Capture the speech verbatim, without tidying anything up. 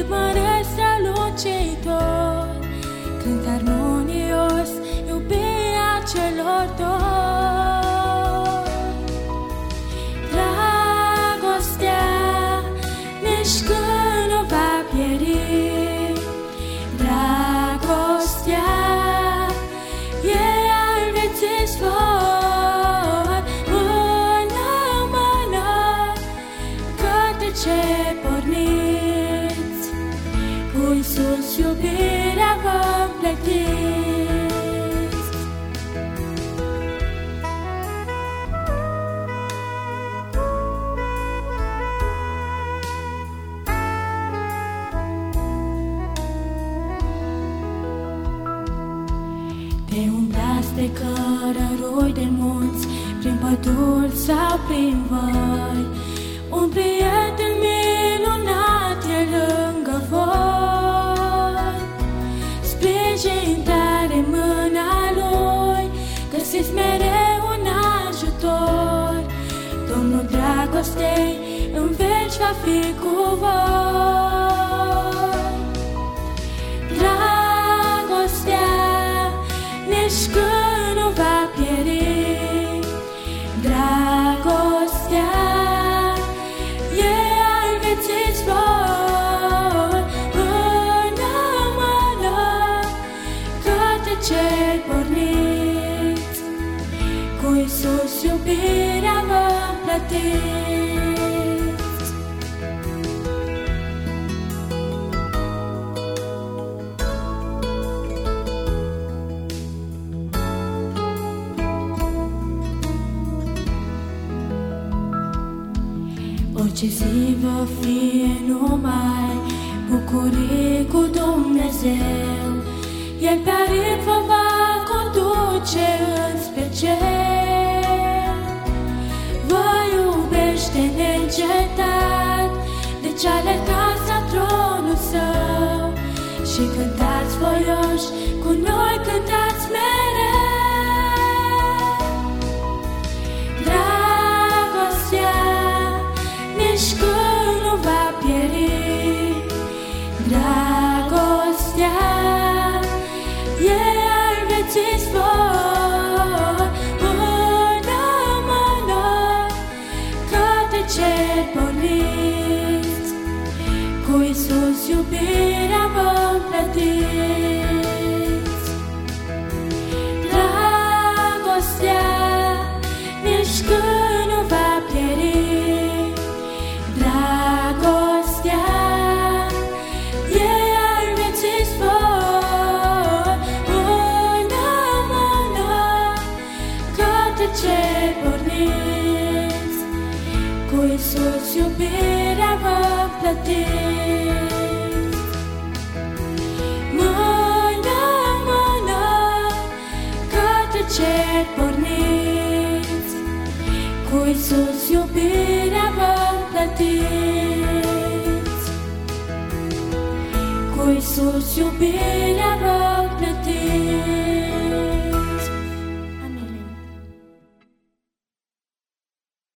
mare strălucitor, cânt armonios iubirea celor doi. Dragostea nici când nu va pieri, dragostea e al vieții zbor, mână în mână către ce porniți, cu Iisus iubirea vă împletiți. Te umblați de cărăroi de munți, prin păduri sau prin văi, un prieten minunat e lângă voi. Sprijin tare mâna Lui, găsiți mereu un ajutor. Domnul dragostei în veci va fi cu voi. Dragostea nici când nu va pieri, dragostea e al vieții zbor, mână în mână către cer porniți, cu Iisus iubirea vă împletiți. Orice zi va fie numai bucurii cu Dumnezeu, El pe aripi vă va conduce înspre cer. Vă iubește neîncetat, deci alergați la tronul Său și cântați voioși, cu noi cântați mereu. Dragostea nici când nu va pieri, dragostea e al vieții zbor, mână în mână către cer porniți, cu Iisus iubirea vă împletiți. Dragostea nici când nu va pieri, dragostea e al vieții zbor, mână în mână către cer porniți, cu Iisus iubirea vă împletiți. Mână în mână către cer porniți, cu Iisus iubirea vă împletiți, cu Iisus iubirea vă